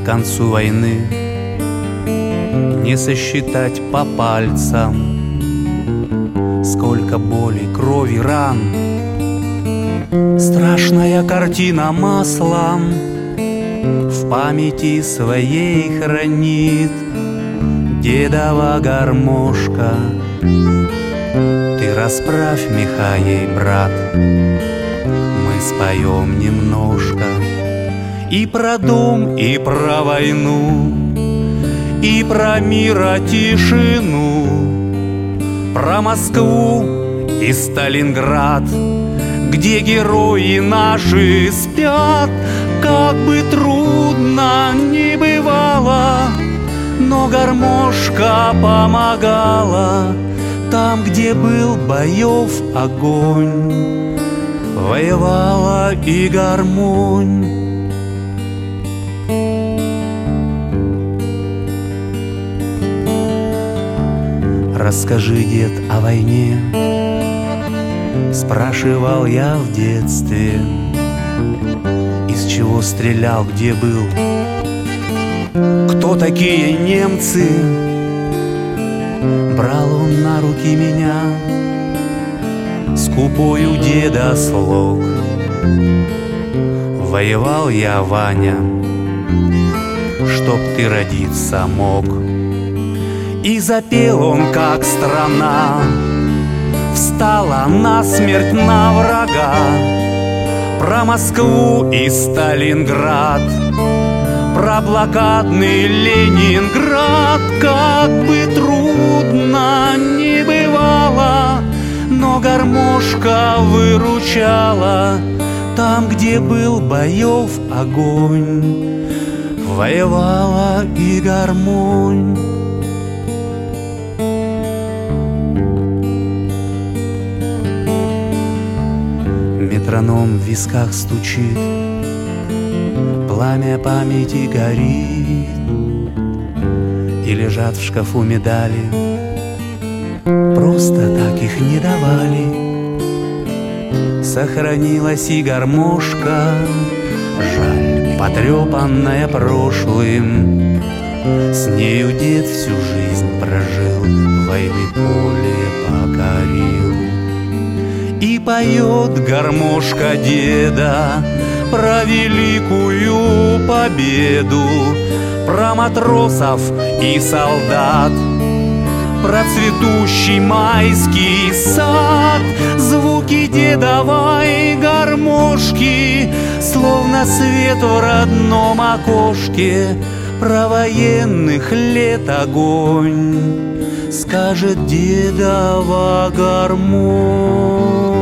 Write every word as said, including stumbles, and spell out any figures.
к концу войны не сосчитать по пальцам, сколько боли, крови, ран. Страшная картина маслом в памяти своей хранит дедова гармошка. Ты расправь меха ей, брат, мы споем немножко и про дом, и про войну, и про мир, тишину, про Москву и Сталинград, где герои наши спят. Как бы трудно ни бывало, но гармошка помогала. Там, где был боев огонь, воевала и гармонь. Расскажи, дед, о войне, спрашивал я в детстве. Из чего стрелял, где был, кто такие немцы? Брал он на руки меня, скупой у деда слог. Воевал я, Ваня, чтоб ты родиться мог. И запел он, как страна встала насмерть на врага, про Москву и Сталинград, про блокадный Ленинград. Как бы трудно ни бывало, но гармошка выручала. Там, где был боев огонь, воевала и гармонь. Метроном в висках стучит, пламя памяти горит, и лежат в шкафу медали, просто так их не давали. Сохранилась и гармошка, жаль, потрепанная прошлым. С нею дед всю жизнь прожил, войны поле покорил. И поет гармошка деда про великую победу, про матросов и солдат, про цветущий майский сад. Звуки дедовой гармошки, словно свет в родном окошке. Про военных лет огонь скажет дедова гармонь.